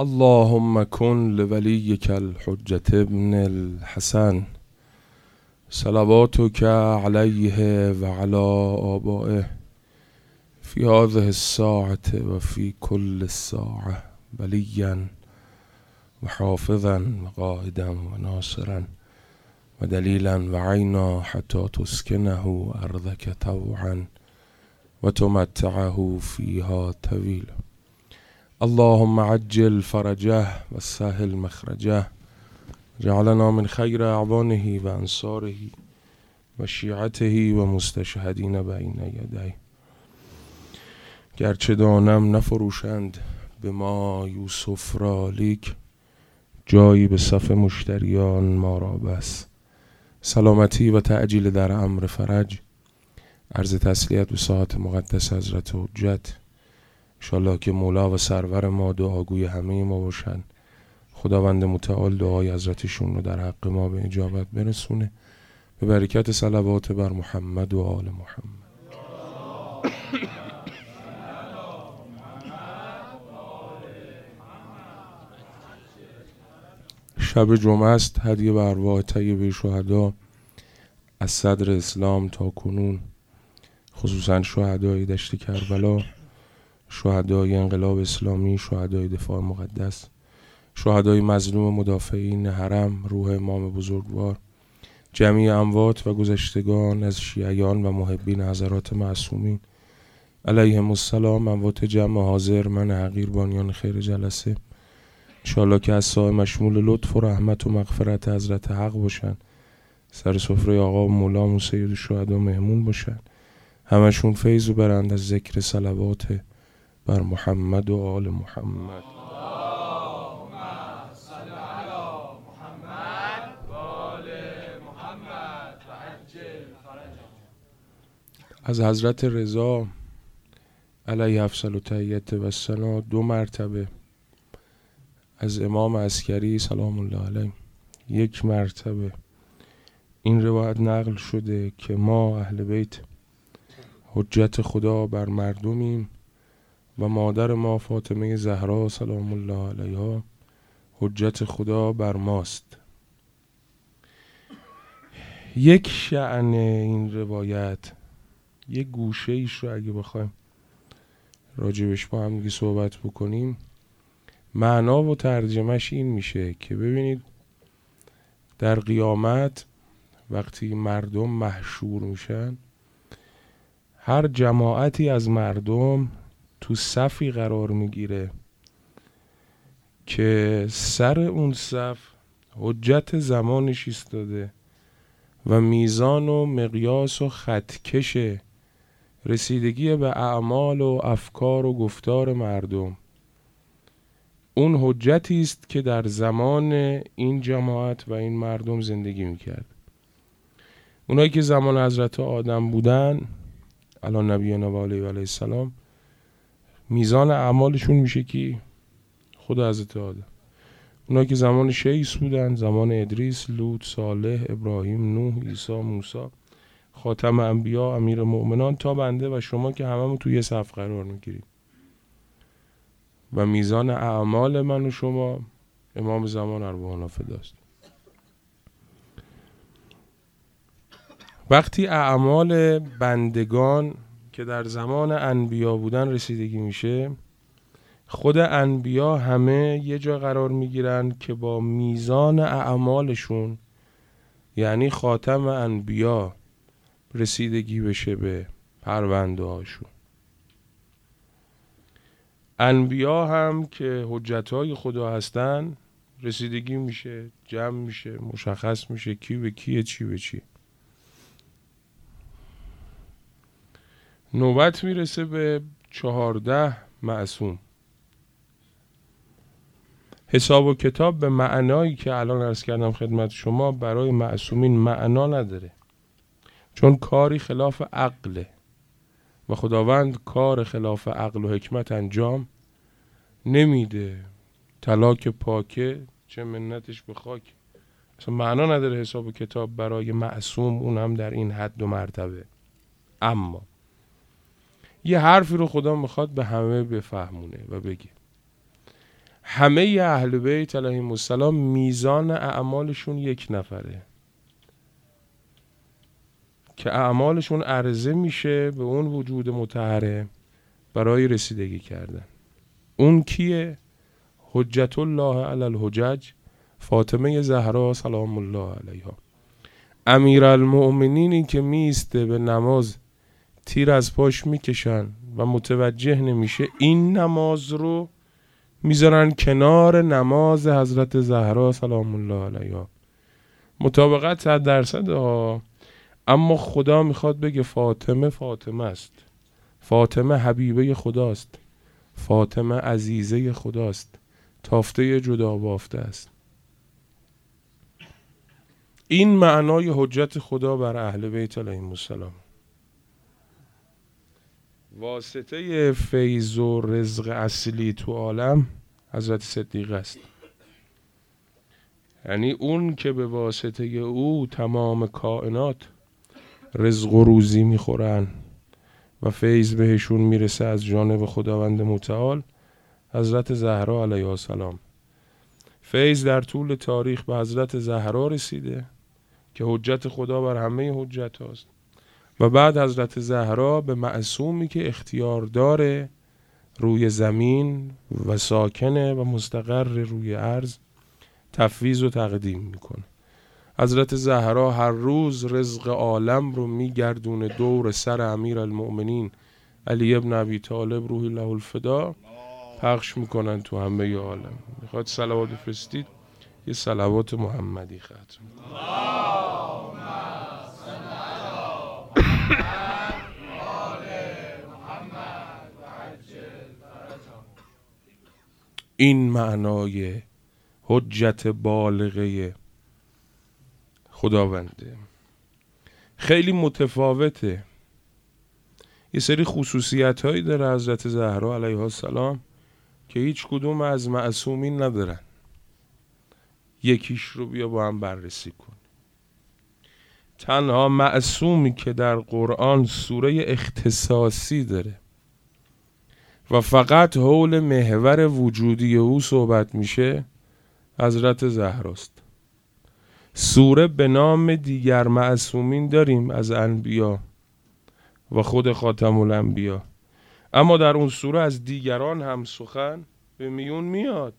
اللهم كن لوليك الحجة ابن الحسن صلواتك عليه وعلى آبائه في هذه الساعة وفي كل الساعة وليا وحافظا وقائدا وناصرا ودليلا وعينا حتى تسكنه أرضك طوعا وتمتعه فيها طويلا. اللهم عجل فرجه وسهل مخرجه جعلنا من خير اعوانه و انصاره و شیعته و مستشهدین بین یدیه. گرچه دانم نفروشند به ما یوسف را، لیک جایی به صف مشتریان ما را بس. سلامتی و تعجیل در امر فرج، عرض تسلیت به ساعت مقدس حضرت حجت. انشالله که مولا و سرور ما دعاگوی همه ما باشن. خداوند متعال دعای حضرتشون رو در حق ما به اجابت برسونه، به برکت صلوات بر محمد و آل محمد. شب جمعه است. هدیه به ارواح طیبه شهدا از صدر اسلام تا کنون، خصوصا شهدای دشت کربلا، شهدای انقلاب اسلامی، شهدای دفاع مقدس، شهدای مظلوم مدافعین حرم، روح امام بزرگوار، جمیع اموات و گذشتگان از شیعیان و محبین حضرات معصومین علیهم السلام، اموات جمع حاضر، من حقیر، بانیان خیر جلسه، انشاءالله که از سایه مشمول لطف و رحمت و مغفرت حضرت حق باشن، سر سفره آقا و مولا و سید الشهدا مهمون باشن، همشون فیض و برند از ذکر صلوات بر محمد و آل محمد. از حضرت رضا علیه افضل التحیة و الثنا 2 مرتبه، از امام عسکری سلام الله علیه 1 مرتبه این روایت نقل شده که ما اهل بیت حجت خدا بر مردمیم و مادر ما فاطمه زهرا سلام الله علیها حجت خدا بر ماست. یک شأن این روایت، یک گوشه ایش رو اگه بخوایم راجبش با هم دیگه صحبت بکنیم، معنا و ترجمهش این میشه که ببینید در قیامت وقتی مردم محشور میشن، هر جماعتی از مردم تو صفی قرار میگیره که سر اون صف حجت زمانش ایستاده و میزان و مقیاس و خطکش رسیدگی به اعمال و افکار و گفتار مردم اون حجتی است که در زمان این جماعت و این مردم زندگی میکرد. اونایی که زمان حضرت آدم بودن الان نبینا و علیه السلام، میزان اعمالشون میشه کی؟ خود حضرت آدم. اونایی که زمان شیس بودن، زمان ادریس، لوط، صالح، ابراهیم، نوح، عیسی، موسی، خاتم انبیا، امیر مؤمنان، تا بنده و شما که هممون توی یه صف قرار میگیریم و میزان اعمال من و شما امام زمان ارواحنا فداست. وقتی اعمال بندگان که در زمان انبیا بودن رسیدگی میشه، خود انبیا همه یه جا قرار میگیرن که با میزان اعمالشون، یعنی خاتم انبیا، رسیدگی بشه به پرونده هاشون. انبیا هم که حجتهای خدا هستن رسیدگی میشه، جمع میشه، مشخص میشه کی به کیه، چی به چی. نوبت میرسه به 14 معصوم. حساب و کتاب به معنایی که الان عرض کردم خدمت شما برای معصومین معنا نداره، چون کاری خلاف عقله و خداوند کار خلاف عقل و حکمت انجام نمیده. طلاق پاکه چه منتش به خاک. اصلا معنا نداره حساب و کتاب برای معصوم، اون هم در این حد و مرتبه. اما یه حرفی رو خدا میخواد به همه بفهمونه و بگه. همه اهل بیت علیهم السلام میزان اعمالشون یک نفره که اعمالشون عرضه میشه به اون وجود مطهره برای رسیدگی کردن. اون کیه؟ حجت الله علی الحجج، فاطمه زهرا سلام الله علیها، امیرالمؤمنینی که میسته به نماز تیر از پاش میکشن و متوجه نمیشه، این نماز رو میذارن کنار نماز حضرت زهرا سلام الله علیها. مطابقت 100% ها، اما خدا میخواد بگه فاطمه فاطمه است، فاطمه حبیبه خداست، فاطمه عزیزه خداست، تافته جدا بافته است. این معنای حجت خدا بر اهل بیت علیهم السلام. واسطه فیض و رزق اصلی تو عالم حضرت صدیق است، یعنی اون که به واسطه او تمام کائنات رزق و روزی میخورن و فیض بهشون میرسه از جانب خداوند متعال، حضرت زهرا علیها السلام. فیض در طول تاریخ به حضرت زهرا رسیده که حجت خدا بر همه حجت هاست، و بعد حضرت زهرا به معصومی که اختیار داره روی زمین و ساکنه و مستقر روی ارض تفویض و تقدیم میکنه. حضرت زهرا هر روز رزق عالم رو میگردونه دور سر امیرالمؤمنین علی ابن ابی طالب روح الله الفدا، پخش میکنن تو همه عالم. میخواد صلوات بفرستید، یه صلوات محمدی ختم. این معنای حجت بالغه خداونده. خیلی متفاوته، یه سری خصوصیت هایی داره حضرت زهرا علیها السلام که هیچ کدوم از معصومین ندارن. یکیش رو بیا با هم بررسی کن. تنها معصومی که در قرآن سوره اختصاصی داره و فقط حول محور وجودی او صحبت میشه حضرت زهراست. سوره به نام دیگر معصومین داریم از انبیا و خود خاتم الانبیا، اما در اون سوره از دیگران هم سخن به میون میاد،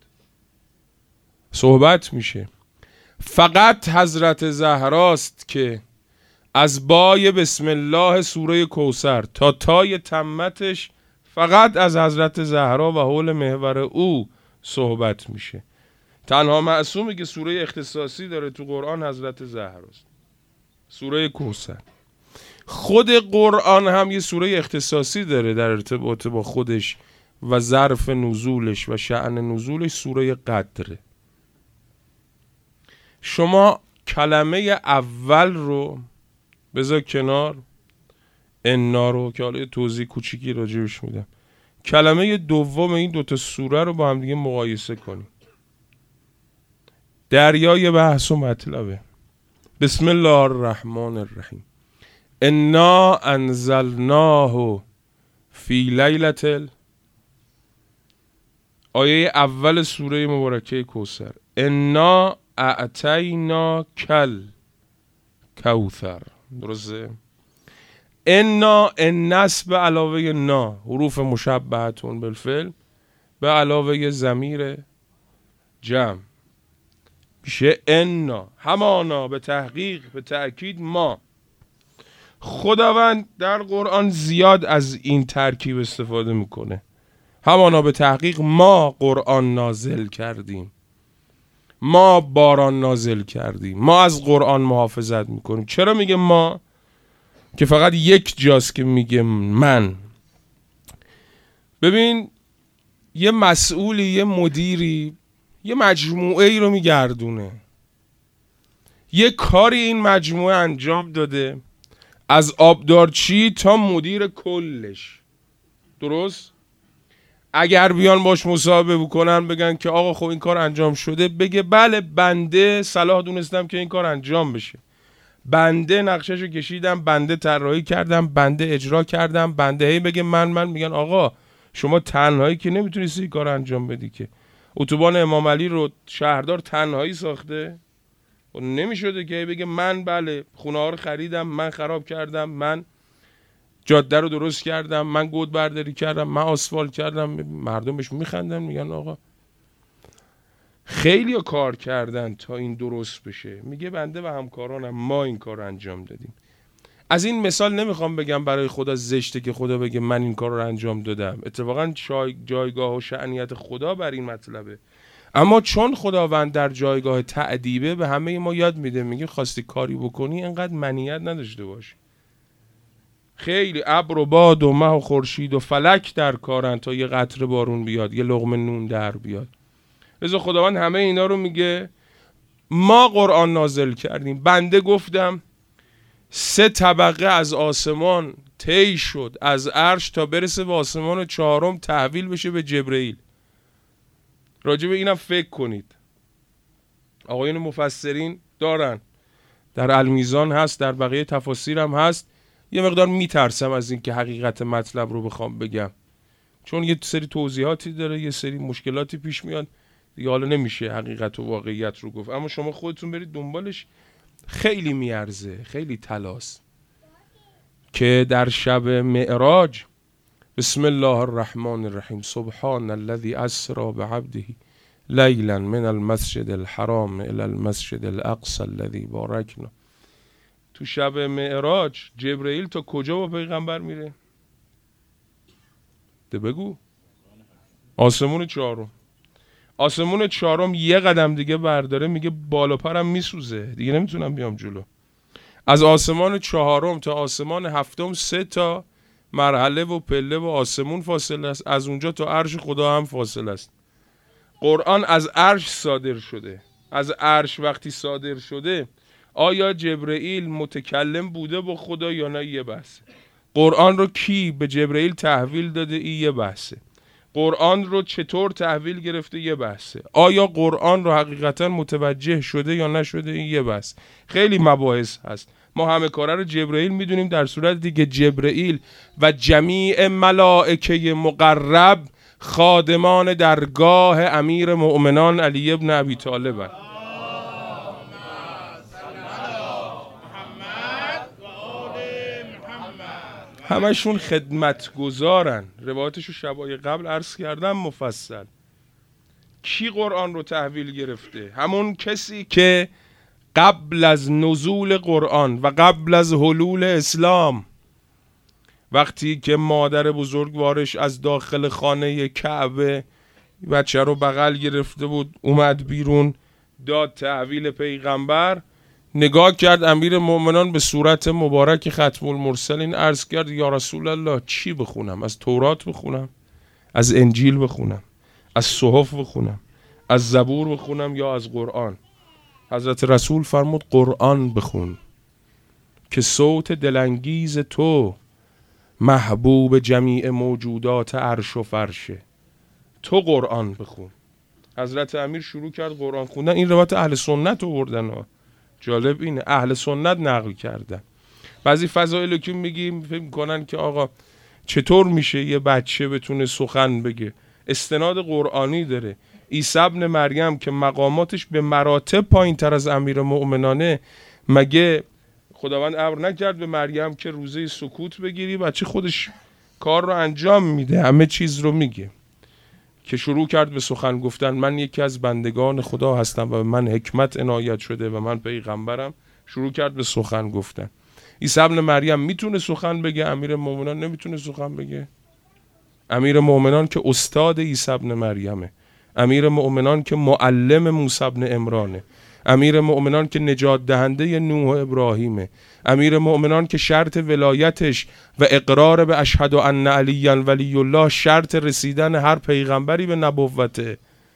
صحبت میشه. فقط حضرت زهراست که از بای بسم الله سوره کوثر تا تای تمتش فقط از حضرت زهرا و حول محور او صحبت میشه. تنها معصومی که سوره اختصاصی داره تو قرآن حضرت زهراست، سوره کوثر. خود قرآن هم یه سوره اختصاصی داره در ارتباط با خودش و ظرف نزولش و شأن نزولش، سوره قدره. شما کلمه اول رو بذار کنار، انا رو که حالا توضیح کوچیکی راجبش میدم، کلمه دوم این دوتا سوره رو با هم دیگه مقایسه کنیم. دریای بحث و مطلبه. بسم الله الرحمن الرحیم. انا انزلناه فی لیلة، آیه اول سوره مبارکه کوثر، انا اعطینا کل کوثر. درسته؟ انا، النصب به علاوه نا، حروف مشبهتون بالفعل به علاوه ضمیر جمع میشه انا، همانا، به تحقیق، به تأکید ما. خداوند در قرآن زیاد از این ترکیب استفاده میکنه. همانا به تحقیق ما قرآن نازل کردیم، ما باران نازل کردیم، ما از قرآن محافظت میکنیم. چرا میگه ما؟ که فقط یک جاست که میگه من. ببین، یه مسئولی، یه مدیری یه مجموعه ای رو میگردونه، یه کاری این مجموعه انجام داده، از آبدارچی تا مدیر کلش. درست؟ اگر بیان باش مصاحبه بکنن بگن که آقا خب این کار انجام شده، بگه بله بنده صلاح دونستم که این کار انجام بشه، بنده نقشهشو کشیدم، بنده طراحی کردم، بنده اجرا کردم، بنده. هی بگه من میگن آقا شما تنهایی که نمیتونی این کار انجام بدی که، اتوبان امام علی رو شهردار تنهایی ساخته؟ و نمیشده که بگه من بله خونه ها رو خریدم، من خراب کردم، من جاده رو درست کردم، من گود برداری کردم، من آسفالت کردم. مردم بهش میخندن، میگن آقا خیلی کار کردن تا این درست بشه. میگه بنده و همکارانم ما این کار رو انجام دادیم. از این مثال نمیخوام بگم برای خدا زشته که خدا بگه من این کار رو انجام دادم. اتفاقا جایگاه و شأنیت خدا بر این مطلبه. اما چون خداوند در جایگاه تأدیبه به همه ما یاد میده، میگه خواستی کاری بکنی انقدر منیت نداشته باش. خیلی ابر و باد و مه و خورشید و فلک در کارن تا یه قطره بارون بیاد، یه لقمه نون در بیاد. لذا خداوند همه اینا رو میگه ما قرآن نازل کردیم. بنده گفتم 3 طبقه از آسمان طی شد، از عرش تا برسه به آسمان 4 تحویل بشه به جبرئیل. راجع به اینم فکر کنید. آقایون مفسرین دارن، در المیزان هست، در بقیه تفاسیر هم هست. یه مقدار میترسم از این که حقیقت مطلب رو بخوام بگم، چون یه سری توضیحاتی داره، یه سری مشکلاتی پیش میاد دیگه، حالا نمیشه حقیقت و واقعیت رو گفت. اما شما خودتون برید دنبالش، خیلی میارزه، خیلی تلاست که در شب معراج بسم الله الرحمن الرحیم سبحان الذی اسری بعبده لیلا من المسجد الحرام الی المسجد الاقصی الذی بارکنا. تو شب معراج جبرئیل تا کجا با پیغمبر میره؟ ده بگو. آسمون 4. آسمون 4 یه قدم دیگه برداره میگه بالا پرم میسوزه دیگه، نمیتونم بیام جلو. از آسمان 4 تا آسمان 7 3 تا مرحله و پله و آسمون فاصله است. از اونجا تا عرش خدا هم فاصله است. قرآن از عرش صادر شده. از عرش وقتی صادر شده آیا جبرئیل متکلم بوده با خدا یا نه؟ یه بحثه. قرآن رو کی به جبرئیل تحویل داده؟ این یه بحثه. قرآن رو چطور تحویل گرفته؟ یه بحثه. آیا قرآن رو حقیقتا متوجه شده یا نشده؟ این یه بحث. خیلی مباحث هست. ما همه کاره رو جبرئیل میدونیم، در صورت دیگه جبرئیل و جمیع ملائکه مقرب خادمان درگاه امیر مؤمنان علی ابن ابی طالب هست. همشون خدمتگزارن. روایاتشو شبای قبل عرض کردم مفصل. کی قرآن رو تحویل گرفته؟ همون کسی که قبل از نزول قرآن و قبل از حلول اسلام، وقتی که مادر بزرگوارش از داخل خانه کعبه بچه رو بغل گرفته بود اومد بیرون داد تحویل پیغمبر، نگاه کرد امیر مومنان به صورت مبارک ختم المرسلین، عرض کرد یا رسول الله چی بخونم؟ از تورات بخونم؟ از انجیل بخونم؟ از صحف بخونم؟ از زبور بخونم یا از قرآن؟ حضرت رسول فرمود قرآن بخون که صوت دلانگیز تو محبوب جمیع موجودات عرش و فرشه. تو قرآن بخون. حضرت امیر شروع کرد قرآن خوندن. این روایت اهل سنت آوردن ها. جالب اینه اهل سنت نقل کردن. بعضی فضائل که میگیم فکر میکنن که آقا چطور میشه یه بچه بتونه سخن بگه؟ استناد قرآنی داره. عیسی ابن مریم که مقاماتش به مراتب پایین تر از امیر مؤمنانه، مگه خداوند امر نکرد به مریم که روزه سکوت بگیری؟ بچه خودش کار رو انجام میده، همه چیز رو میگه. که شروع کرد به سخن گفتن من یکی از بندگان خدا هستم و به من حکمت عنایت شده و من پیغمبرم. شروع کرد به سخن گفتن. عیسی ابن مریم میتونه سخن بگه، امیر مومنان نمیتونه سخن بگه. امیر مومنان که استاد عیسی ابن مریمه، امیر مومنان که معلم موسی ابن عمرانه، امیر مومنان که نجات دهنده نوح و ابراهیمه، امیر مومنان که شرط ولایتش و اقرار به اشهد ان علی ولی الله شرط رسیدن هر پیغمبری به نبوته.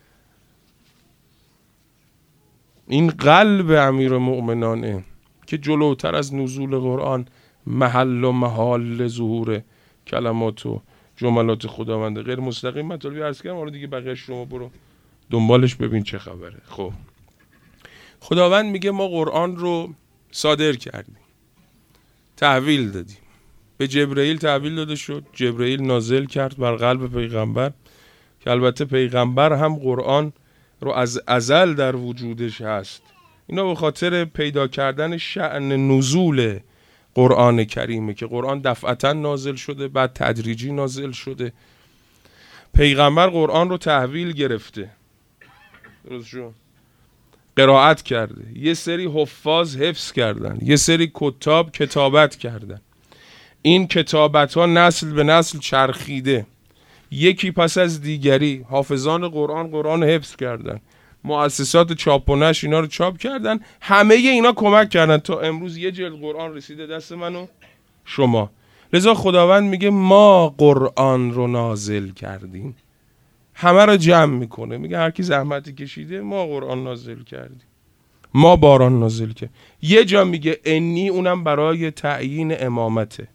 این قلب امیر مومنانه که جلوتر از نزول قرآن محل و محال ظهور کلمات و جملات خداونده. غیر مستقیم مطالبی عرض کردم، حالا دیگه بقیه شما برو دنبالش ببین چه خبره. خب خداوند میگه ما قرآن رو صادر کردیم، تحویل دادیم، به جبرئیل تحویل داده شد. جبرئیل نازل کرد بر قلب پیغمبر که البته پیغمبر هم قرآن رو از ازل در وجودش هست. اینا به خاطر پیدا کردن شأن نزول قرآن کریمه که قرآن دفعتا نازل شده، بعد تدریجی نازل شده. پیغمبر قرآن رو تحویل گرفته، درست شد، قرائت کرده، یه سری حفاظ حفظ کردن، یه سری کتاب کتابت کردن. این کتابت ها نسل به نسل چرخیده، یکی پس از دیگری. حافظان قرآن حفظ کردن، مؤسسات چاپ و نشر اینا رو چاپ کردن، همه اینا کمک کردن تا امروز یه جلد قرآن رسیده دست من و شما. لذا خداوند میگه ما قرآن رو نازل کردیم، همه رو جمع میکنه، میگه هر کی زحمتی کشیده ما قرآن نازل کردیم، ما باران نازل کردیم. یه جا میگه انی، اونم برای تعیین امامته.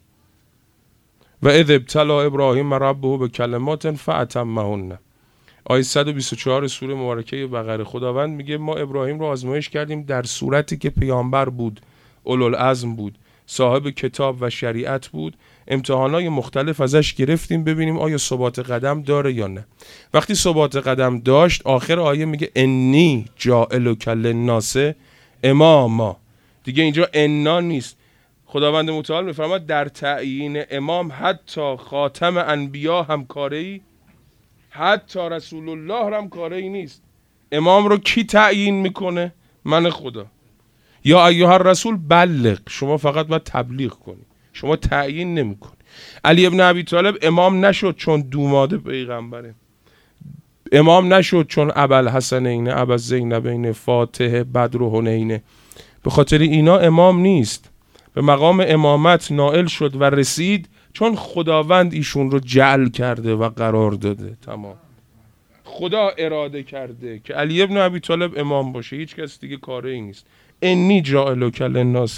و اذ ابتلی ابراهیم ربه به کلمات فاتمهن، آیه 124 سوره مبارکه بقره. خداوند میگه ما ابراهیم رو آزمایش کردیم در صورتی که پیامبر بود، اولوالعزم بود، صاحب کتاب و شریعت بود. امتحانات مختلف ازش گرفتیم ببینیم آیا ثبات قدم داره یا نه. وقتی ثبات قدم داشت، آخر آیه میگه انی جاعلک للناس اماما. دیگه اینجا انا نیست. خداوند متعال میفرماد در تعیین امام حتی خاتم انبیا هم کاری، حتی رسول الله هم کاری نیست. امام رو کی تعیین میکنه؟ من خدا. یا ایها الرسول بلغ، شما فقط باید تبلیغ کنی، شما تعیین نمیکنی. علی ابن ابی طالب امام نشد چون دوماد پیغمبره، امام نشد چون ابوالحسنین، ابوالزینبین، فاتح، بدر و حنین. به خاطر اینا امام نیست. به مقام امامت نائل شد و رسید چون خداوند ایشون رو جعل کرده و قرار داده. تمام. خدا اراده کرده که علی ابن ابی طالب امام باشه، هیچ کس دیگه کاره ای نیست. انی جاعلک للناس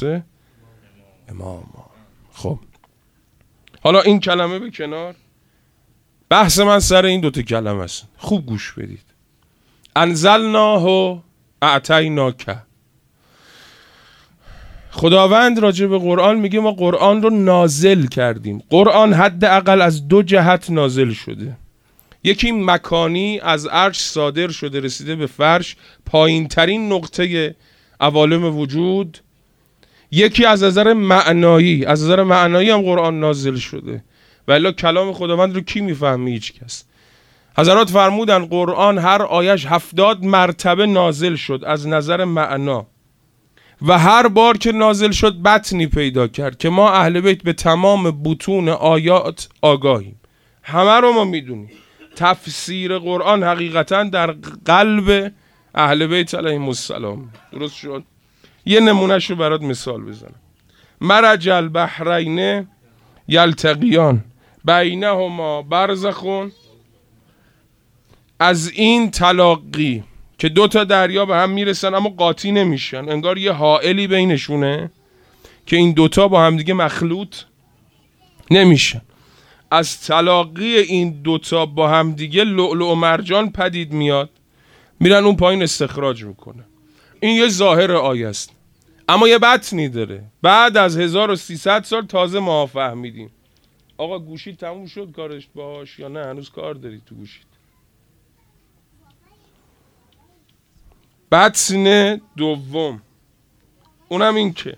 اماما. خب حالا این کلمه به کنار، بحث من سر این دوتا کلمه است. خوب گوش بدید. انزلناه اعطیناک. خداوند راجع به قرآن میگه ما قرآن رو نازل کردیم. قرآن حداقل از دو جهت نازل شده. یکی مکانی، از عرش صادر شده رسیده به فرش، پایین ترین نقطه عوالم وجود. یکی از نظر معنایی، از نظر معنایی هم قرآن نازل شده. ولی کلام خداوند رو کی میفهمی؟ هیچ کس. حضرات فرمودن قرآن هر آیش 70 مرتبه نازل شد از نظر معنا، و هر بار که نازل شد بطنی پیدا کرد که ما اهل بیت به تمام بطون آیات آگاهیم، همه رو ما میدونیم. تفسیر قرآن حقیقتا در قلب اهل بیت علیهم السلام. درست شد؟ یه نمونهش رو برات مثال بزنم. مرج البحرین یلتقیان بینهما برزخ. از این تلاقی که دو تا دریا به هم میرسن اما قاطی نمیشن، انگار یه حائلی بینشونه که این دوتا با هم دیگه مخلوط نمیشن. از تلاقی این دوتا با هم دیگه لؤلؤ و مرجان پدید میاد، میرن اون پایین استخراج میکنه. این یه ظاهر آیه است، اما یه بطنی داره. بعد از 1300 سال تازه ما فهمیدیم. آقا گوشید تموم شد کارش باش یا نه هنوز کار داری تو گوشید؟ بطن دوم، اونم این که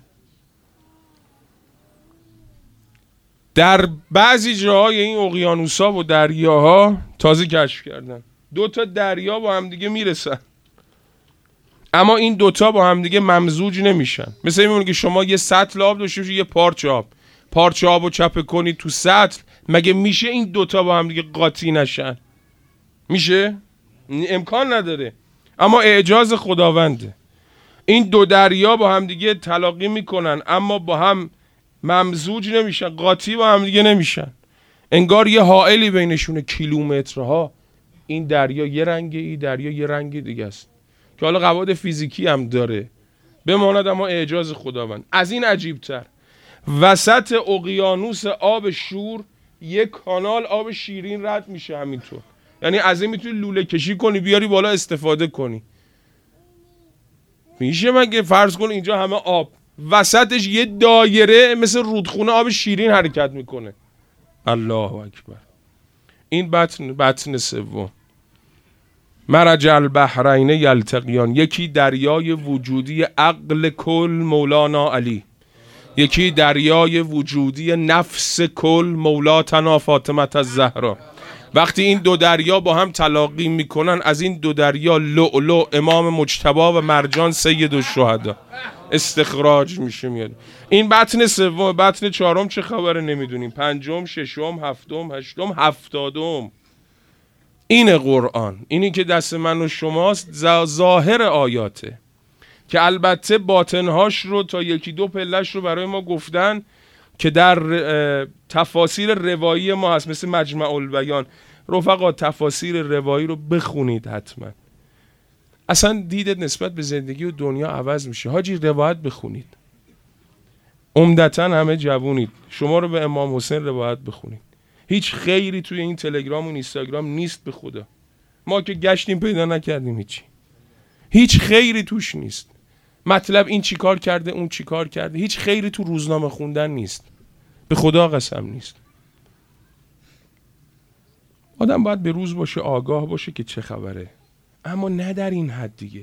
در بعضی جاهای این اقیانوسا و دریاها تازه کشف کردن دو تا دریا با هم دیگه میرسن، اما این دوتا با هم دیگه ممزوج نمیشن. مثل این که شما یه سطل آب داشته باشی، یه پارچه آب رو چپه کنی تو سطل، مگه میشه این دوتا با هم دیگه قاطی نشن؟ میشه؟ امکان نداره. اما اعجاز خداونده. این دو دریا با هم دیگه تلاقی میکنن اما با هم ممزوج نمیشن، قاطی با هم دیگه نمیشن. انگار یه حائلی بینشونه کیلومترها. این دریا یه رنگه، این دریا یه رنگ دیگه است که حالا قواعد فیزیکی هم داره بماند، اما اعجاز خداوند. از این عجیبتر وسط اقیانوس آب شور یک کانال آب شیرین رد میشه همینطور. یعنی از این میتونی لوله کشی کنی بیاری بالا استفاده کنی. میشه مگه فرض کن اینجا همه آب، وسطش یه دایره مثل رودخونه آب شیرین حرکت میکنه. الله اکبر. این بطن سوم. مرج البحرین یلتقیان، یکی دریای وجودی عقل کل مولانا علی، یکی دریای وجودی نفس کل مولاتنا فاطمه الزهرا. وقتی این دو دریا با هم تلاقی میکنن، از این دو دریا لؤلؤ امام مجتبی و مرجان سید الشهدا استخراج میشه میاد. این بطن سوم، بطن چهارم چه خبره نمیدونیم، پنجم، ششم، هفتم، هشتم، هفتادم. این قرآن، اینی که دست من و شماست، ظاهر آیاته که البته باطنهاش رو تا یکی دو پلش رو برای ما گفتن که در تفاسیر روایی ما هست، مثل مجمع البیان. رفقا تفاسیر روایی رو بخونید حتما، اصلا دیدت نسبت به زندگی و دنیا عوض میشه. حاجی روایت بخونید، عمدتاً همه جوونید، شما رو به امام حسین روایت بخونید. هیچ خیری توی این تلگرام و اینستاگرام نیست، به خدا ما که گشتیم پیدا نکردیم، هیچ خیری توش نیست. مطلب این چی کار کرده، اون چی کار کرده، هیچ خیری تو روزنامه خوندن نیست، به خدا قسم نیست. آدم باید به روز باشه، آگاه باشه که چه خبره، اما نه در این حد دیگه.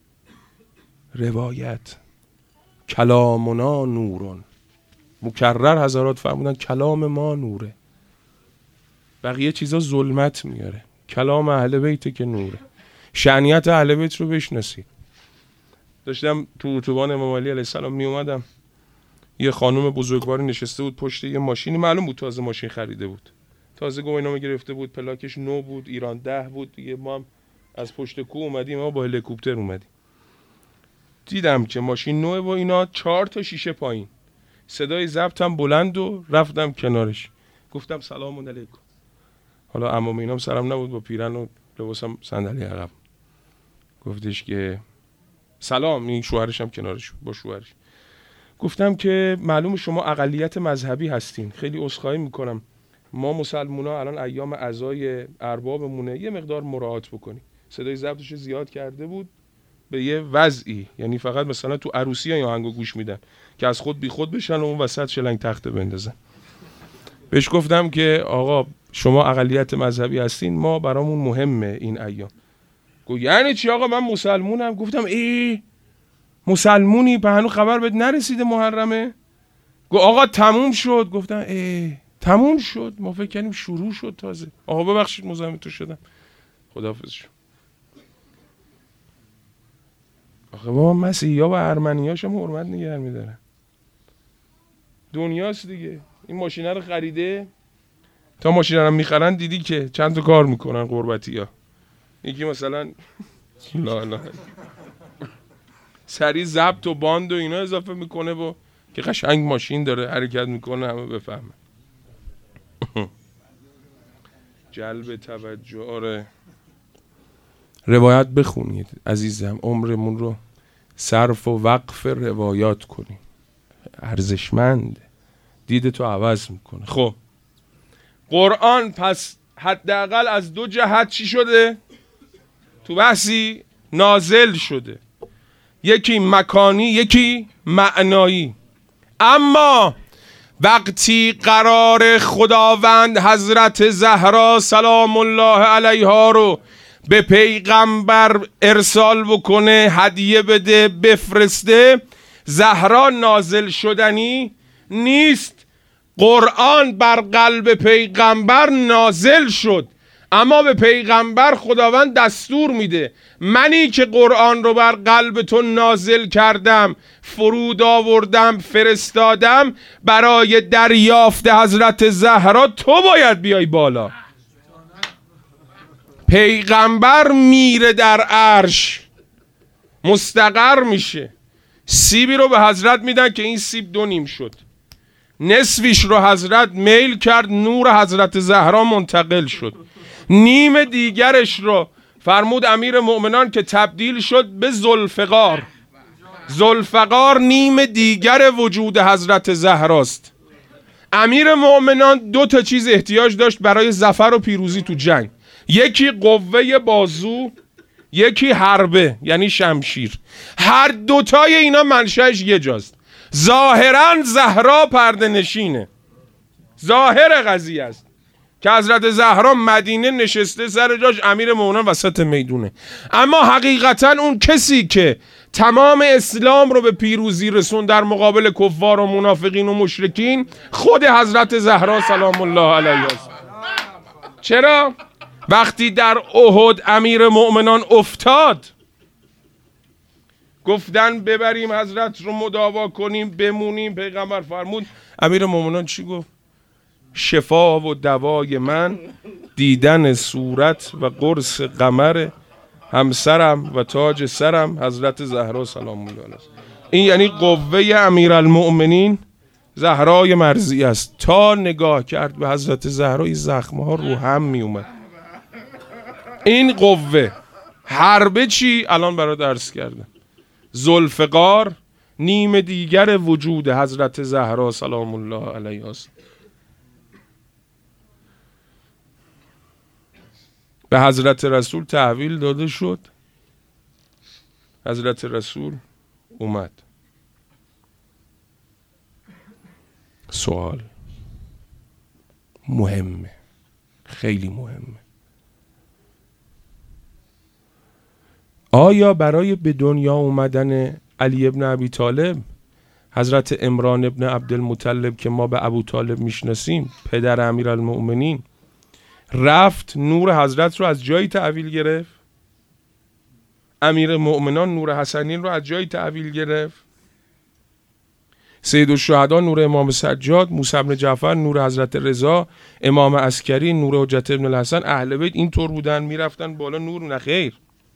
روایت کلامنا نورون، مکرر حضرات فرمودن کلام ما نوره، بقیه چیزا ظلمت میاره، کلام اهل بیت که نوره. شأنیت اهل بیت رو بشناسید. داشتم تو اتوبان امام علی علیه السلام می اومدم، یه خانم بزرگواری نشسته بود پشت یه ماشینی، معلوم بود تازه ماشین خریده بود، تازه گواهینامه گرفته بود، پلاکش نو بود، ایران 10 بود دیگه. ما هم از پشت کوه اومدیم، ما با هلیکوپتر اومدیم. دیدم که ماشین نوه و اینا، 4 تا شیشه پایین، صدای ضبط هم بلند، و رفتم کنارش گفتم سلام علیکم. حالا عموم اینام سرم نبود، با پیرن و لباسم صندلی عقب. گفتش که سلام، این شوهرش هم کنارش با شوهرش. گفتم که معلوم شما اقلیت مذهبی هستین، خیلی عذرخواهی میکنم، ما مسلمونا الان ایام عزای اربابمونه، یه مقدار مراعات بکنی. صدای ضبطش زیاد کرده بود به یه وضعی، یعنی فقط مثلا تو عروسی ها آهنگو گوش میدن که از خود بی خود بشن و اون وسط شلنگ تخته بندازن. بهش گفتم که آقا شما اقلیت مذهبی هستین، ما برامون مهمه این ایام. گفت یعنی چی آقا، من مسلمونم. گفتم مسلمونی؟ به هنوز خبر بهت نرسیده محرمه؟ گفت آقا تموم شد. گفتم تموم شد؟ ما فکر کنیم شروع شد تازه. آقا ببخشید مزاحم تو شدم، خداحافظ شو. آخه با مسیحی‌ها و ارمنی‌هاش هم حرمت نگه می‌دارن، دنیاست دیگه. این ماشینه رو خریده، تا ماشینه رو میخرن دیدی که چند تا کار میکنن قربتی‌ها. یکی مثلا لا سری ضبط و باند و اینا اضافه میکنه و که قشنگ ماشین داره حرکت میکنه، همه بفهمه. جلب توجه. آره روایت بخونید عزیزم، عمرمون رو صرف و وقف روایات کنیم، ارزشمند، دیدتو عوض میکنه. خب قرآن پس حداقل از 2 جهت چی شده؟ تو بحثی نازل شده، یکی مکانی یکی معنایی. اما وقتی قرار خداوند حضرت زهرا سلام الله علیها رو به پیغمبر ارسال بکنه، هدیه بده، بفرسته، زهرا نازل شدنی نیست. قرآن بر قلب پیغمبر نازل شد، اما به پیغمبر خداوند دستور میده منی که قرآن رو بر قلب تو نازل کردم، فرود آوردم، فرستادم، برای دریافت حضرت زهرا تو باید بیای بالا. پیغمبر میره در عرش مستقر میشه، سیبی رو به حضرت میدن که این سیب 2 نیم شد، نصفیش رو حضرت میل کرد، نور حضرت زهرا منتقل شد، نیم دیگرش رو فرمود امیر مؤمنان که تبدیل شد به ذوالفقار. ذوالفقار نیم دیگر وجود حضرت زهراست. امیر مؤمنان 2 تا چیز احتیاج داشت برای ظفر و پیروزی تو جنگ، یکی قوه بازو، یکی حربه یعنی شمشیر. هر 2 تای اینا منشأش یه جاست. ظاهرا زهرا پرده نشینه، ظاهر قضیه است، که حضرت زهرا مدینه نشسته سر جاش، امیر مومنان وسط میدونه. اما حقیقتا اون کسی که تمام اسلام رو به پیروزی رسون در مقابل کفار و منافقین و مشرکین، خود حضرت زهرا سلام الله علیها است. چرا؟ وقتی در احد امیر مؤمنان افتاد، گفتن ببریم حضرت رو مداوا کنیم بمونیم، پیغمبر فرمود امیر مؤمنان چی گفت؟ شفا و دوای من دیدن صورت و قرص قمر همسرم و تاج سرم حضرت زهرا سلام الله علیها. این یعنی قوه امیرالمؤمنین زهرای مرضی است. تا نگاه کرد به حضرت زهرا این زخمه ها رو هم می اومد. این قوه حربه چی؟ الان برای درس کردم. ذوالفقار نیم دیگر وجود حضرت زهرا سلام الله علیها است. به حضرت رسول تحویل داده شد. حضرت رسول اومد. سوال مهمه، خیلی مهمه. آیا برای به دنیا اومدن علی ابن ابی طالب حضرت عمران ابن عبدالمطلب که ما به ابو طالب میشناسیم پدر امیرالمؤمنین رفت نور حضرت رو از جایی تحویل گرفت؟ امیر مؤمنان نور حسنین رو از جایی تحویل گرفت؟ سید الشهدا نور امام سجاد، موسی بن جعفر نور حضرت رضا، امام عسکری نور حجت ابن الحسن، اهل بیت اینطور بودن میرفتن بالا نور؟ نخیر.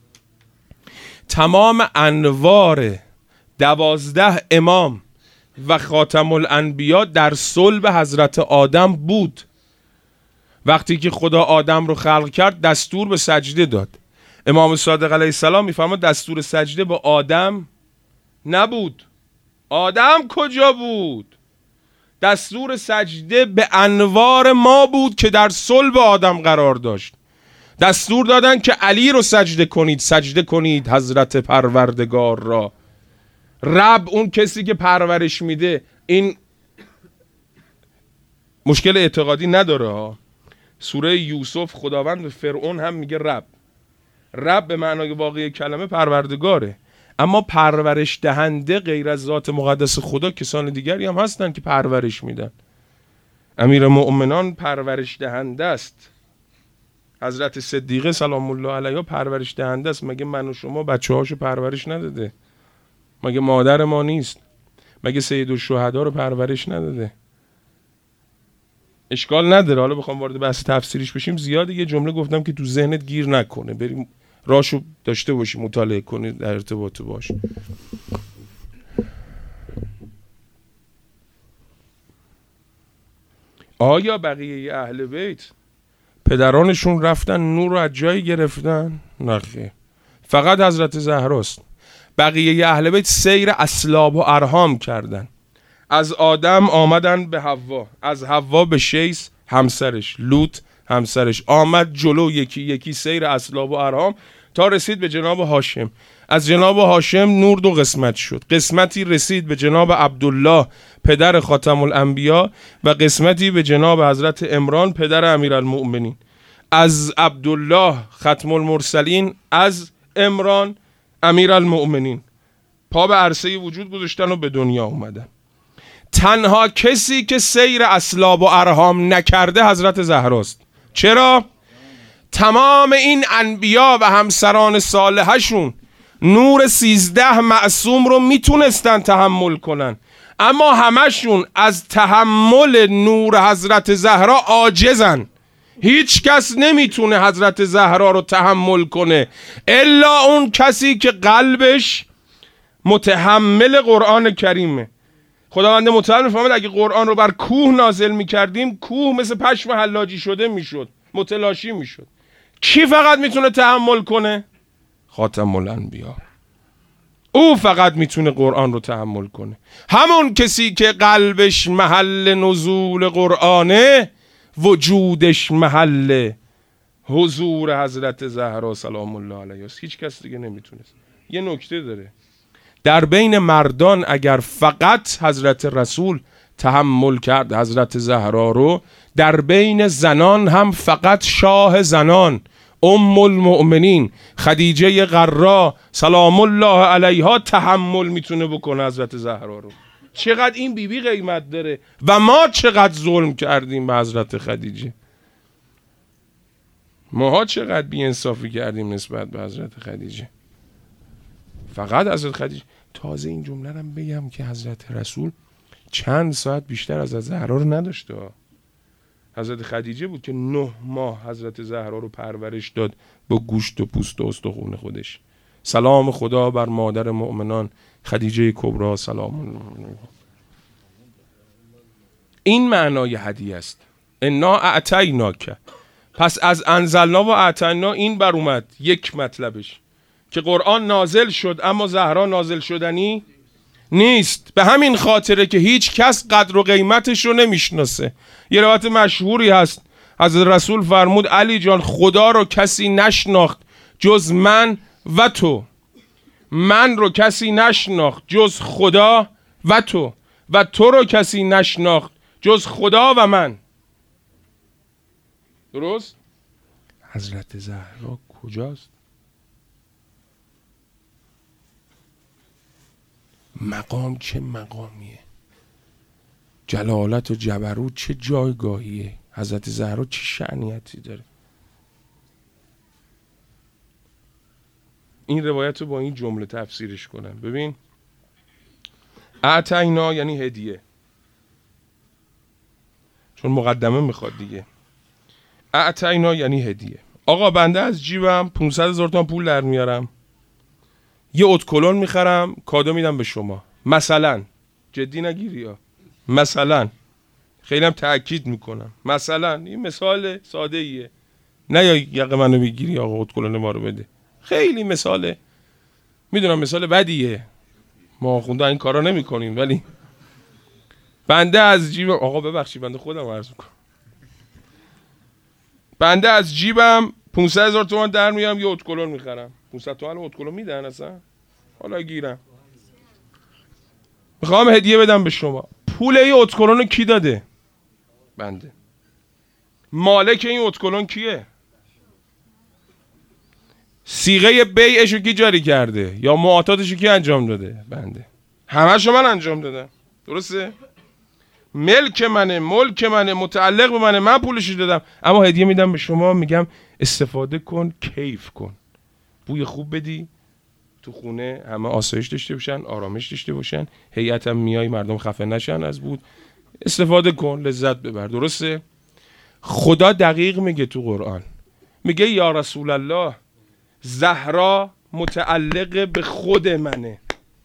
تمام انوار 12 امام و خاتم الانبیا در صلب حضرت آدم بود. وقتی که خدا آدم رو خلق کرد دستور به سجده داد. امام صادق علیه السلام میفرماد دستور سجده با آدم نبود. آدم کجا بود؟ دستور سجده به انوار ما بود که در صلب آدم قرار داشت. دستور دادن که علی رو سجده کنید، سجده کنید حضرت پروردگار را. رب اون کسی که پرورش میده. این مشکل اعتقادی نداره ها. سوره یوسف خداوند به فرعون هم میگه رب. رب به معنای واقعی کلمه پروردگاره، اما پرورش دهنده غیر از ذات مقدس خدا کسان دیگری هم هستن که پرورش میدن. امیر مؤمنان پرورش دهنده است. حضرت صدیقه سلام الله علیها پرورش دهنده است. مگه من و شما بچه هاشو پرورش نداده؟ مگه مادر ما نیست؟ مگه سید الشهدا رو پرورش نداده؟ اشکال نداره. حالا بخوام وارد بحث تفسیریش بشیم زیاده. یه جمله گفتم که تو ذهنت گیر نکنه، بریم راشو داشته باشی، مطالعه کنی، در ارتباط باش. آیا بقیه اهل بیت پدرانشون رفتن نور رو از جایی گرفتن؟ نخیر، فقط حضرت زهراست. بقیه اهل بیت سیر اسلاب و ارحام کردن. از آدم آمدن به حوا، از حوا به شیس همسرش، لوط همسرش، آمد جلو یکی یکی سیر اسلاب و ارحام تا رسید به جناب هاشم. از جناب هاشم نور دو قسمت شد. قسمتی رسید به جناب عبدالله پدر خاتم الانبیا و قسمتی به جناب حضرت عمران پدر امیرالمؤمنین. از عبدالله ختم المرسلین، از عمران امیرالمؤمنین. پا به عرصه وجود گذاشتن و به دنیا اومدن. تنها کسی که سیر اسلاب و ارحام نکرده حضرت زهراست. چرا؟ تمام این انبیا و همسران صالحشون نور 13 معصوم رو میتونستن تحمل کنن، اما همشون از تحمل نور حضرت زهرا عاجزن. هیچ کس نمیتونه حضرت زهرا رو تحمل کنه الا اون کسی که قلبش متحمل قرآن کریمه. خداوند متعال میفهمد اگه قرآن رو بر کوه نازل میکردیم کوه مثل پشم حلاجی شده میشد، متلاشی میشد. کی فقط میتونه تحمل کنه؟ خاتم الانبیا. او فقط میتونه قرآن رو تحمل کنه. همون کسی که قلبش محل نزول قرآنه، وجودش محل حضور حضرت زهرا سلام الله علیها. هیچ کس دیگه نمیتونست. یه نکته داره، در بین مردان اگر فقط حضرت رسول تحمل کرد حضرت زهرا رو، در بین زنان هم فقط شاه زنان، ام المؤمنین خدیجه غرا سلام الله علیها تحمل میتونه بکنه حضرت زهرا رو. چقدر این بیبی قیمت داره و ما چقدر ظلم کردیم به حضرت خدیجه. ماها چقدر بی‌انصافی کردیم نسبت به حضرت خدیجه. فقط حضرت خدیجه. تازه این جمله رو بگم که حضرت رسول چند ساعت بیشتر از زهرا رو نداشته. حضرت خدیجه بود که 9 ماه حضرت زهرا رو پرورش داد با گوشت و پوست و استخوان خودش. سلام خدا بر مادر مؤمنان خدیجه کبری سلام الله. این معنای هدیه است. انا اعطیناک. پس از انزلنا و اعطینا این بر اومد یک مطلبش که قرآن نازل شد اما زهرا نازل شدنی نیست. به همین خاطره که هیچ کس قدر و قیمتش رو نمیشناسه. یه روایت مشهوری هست حضرت رسول فرمود علی جان خدا رو کسی نشناخت جز من و تو، من رو کسی نشناخت جز خدا و تو رو کسی نشناخت جز خدا و من. درست؟ حضرت زهرا کجاست؟ مقام چه مقامیه، جلالت و جبروت چه جایگاهیه، حضرت زهرا چه شأنیتی داره. این روایت رو با این جمله تفسیرش کنم. ببین اعطینا یعنی هدیه، چون مقدمه میخواد دیگه. اعطینا یعنی هدیه. آقا بنده از جیبم 500,000 تومان پول در میارم، یه اتکلون میخرم کادو میدم به شما. مثلا جدی نگیری ها، مثلا خیلی هم تأکید میکنم، مثلا این مثال ساده ایه، نه یا یقه منو بگیری آقا اتکلون ما رو بده. خیلی مثاله، میدونم مثال بدیه، ما خونده این کارا نمی کنیم، ولی بنده از جیبم، آقا ببخشید بنده خودم عرض میکنم، بنده از جیبم 500,000 تومان در میارم یه اتکلون میخرم. 500 تومان اتکلون میدن اصلا؟ حالا گیرم میخوام هدیه بدم به شما. پول این اتکلون رو کی داده؟ بنده. مالک این اتکلون کیه؟ صیغه بیعشو کی جاری کرده یا معاطاتشو کی انجام داده؟ بنده. همه‌شو من انجام دادم. درسته؟ ملک منه، ملک منه، متعلق به منه، من پولشو دادم، اما هدیه میدم به شما، میگم استفاده کن، کیف کن، بوی خوب بدی تو خونه، همه آسایش داشته باشن، آرامش داشته باشن، هیئتم میای مردم خفه نشن از بود، استفاده کن، لذت ببر. درسته؟ خدا دقیق میگه تو قرآن، میگه یا رسول الله زهرا متعلق به خود منه،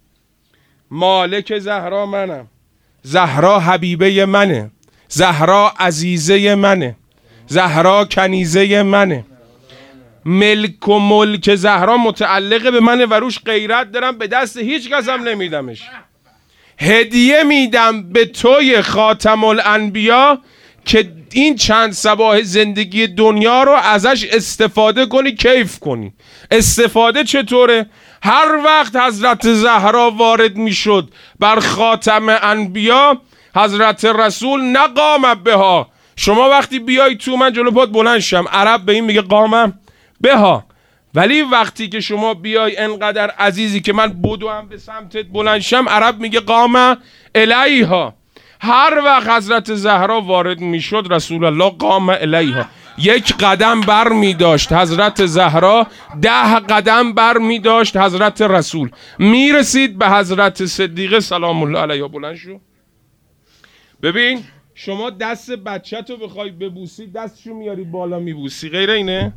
مالک زهرا منم، زهرا حبیبه منه، زهرا عزیزه منه، زهرا کنیزه منه، ملک و ملک زهرا متعلق به منه و روش غیرت دارم، به دست هیچ کس هم نمیدمش. هدیه میدم به توی خاتم الانبیا که این چند صباح زندگی دنیا رو ازش استفاده کنی، کیف کنی. استفاده چطوره؟ هر وقت حضرت زهرا وارد میشد بر خاتم انبیا، حضرت رسول نقام بها. شما وقتی بیای تو من جلو پات بلند شم، عرب به این میگه قامم بها، ولی وقتی که شما بیای انقدر عزیزی که من بدوم به سمتت بلند شم، عرب میگه قام الیها. هر وقت حضرت زهرا وارد میشد رسول الله قام الیها، 1 قدم بر می داشت حضرت زهرا، 10 قدم بر می داشت حضرت رسول، می رسید به حضرت صدیقه سلام الله علیها. بلند شو. ببین شما دست بچه تو بخوای ببوسی دستشو میاری بالا میبوسی، غیر اینه؟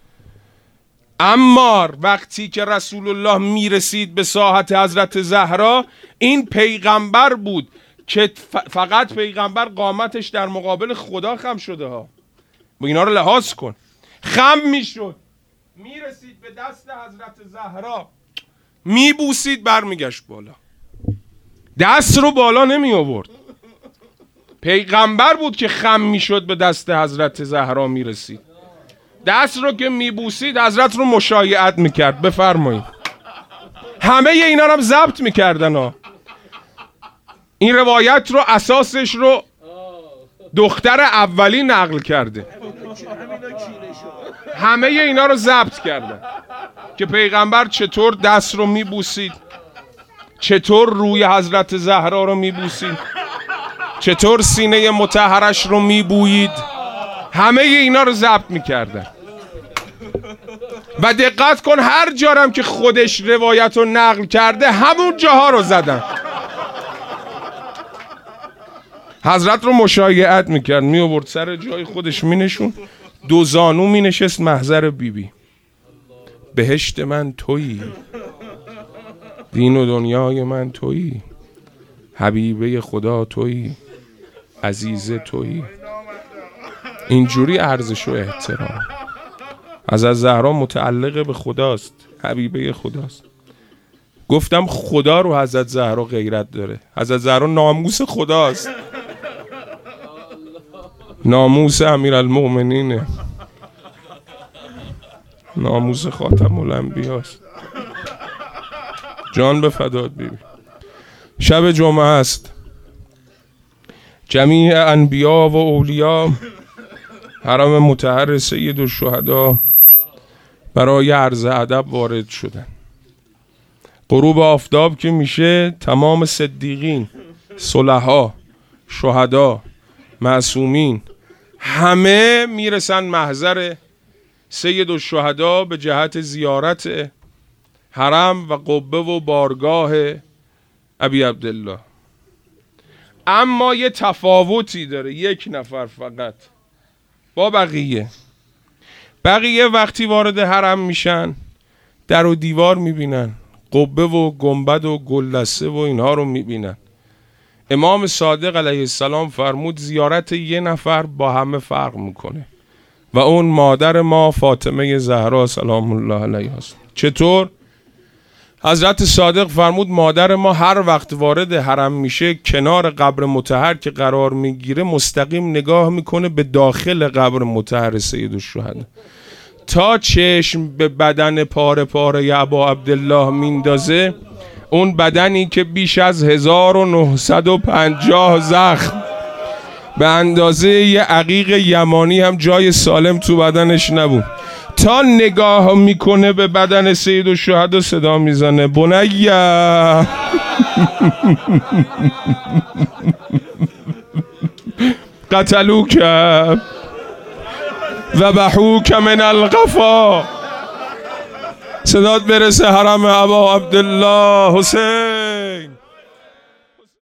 اما وقتی که رسول الله می رسید به ساحت حضرت زهرا، این پیغمبر بود که فقط پیغمبر قامتش در مقابل خدا خم شده ها، با اینا رو لحاظ کن. خم میشد، میرسید به دست حضرت زهرا، میبوسید، برمیگشت بالا، دست رو بالا نمی آورد. پیغمبر بود که خم میشد به دست حضرت زهرا میرسید، دست رو که میبوسید حضرت رو مشایعت میکرد. بفرمایید. همه اینا رو هم ضبط میکردن ها. این روایت رو اساسش رو دختر اولی نقل کرده. همه اینا رو ضبط کردن که پیغمبر چطور دست رو میبوسید، چطور روی حضرت زهرا رو میبوسید، چطور سینه مطهرش رو میبویید. همه اینا رو ضبط میکردن و دقت کن هر جارم که خودش روایت رو نقل کرده همون جاها رو زدن. حضرت رو مشایعت میکرد، میآورد سر جای خودش مینشون، دو زانو مینشست محضر بیبی. بهشت من تویی، دین و دنیای من تویی، حبیبه خدا تویی، عزیز تویی. اینجوری ارزش و احترام. حضرت زهرا متعلق به خداست، حبیبه خداست. گفتم خدا رو حضرت زهرا غیرت داره. حضرت زهرا ناموس خداست، ناموس امیرالمؤمنینه، ناموس خاتم الانبیاست. جان به فدات بیبی. شب جمعه است، جمیع انبیا و اولیا حرم مطهر سید الشهدا برای عرض ادب وارد شدن. غروب آفتاب که میشه تمام صدیقین، صلحا، شهدا، معصومین همه میرسن محضر سید الشهدا به جهت زیارت حرم و قبه و بارگاه ابی عبدالله. اما یه تفاوتی داره یک نفر فقط با بقیه وقتی وارد حرم میشن در و دیوار میبینن، قبه و گنبد و گلدسته و اینها رو میبینن. امام صادق علیه السلام فرمود زیارت یه نفر با همه فرق میکنه و اون مادر ما فاطمه زهرا سلام الله علیها است. چطور؟ حضرت صادق فرمود مادر ما هر وقت وارد حرم میشه کنار قبر مطهر که قرار میگیره مستقیم نگاه میکنه به داخل قبر مطهر سید الشهدا تا چشم به بدن پاره پاره ابا عبدالله میندازه. اون بدنی که بیش از 1950 زخم به اندازه یه عقیق یمانی هم جای سالم تو بدنش نبود، تا نگاه میکنه به بدن سید الشهدا صدا میزنه بنیه قتلوک و بحوک من القفا. صدات برسه حرم ابا عبدالله حسین.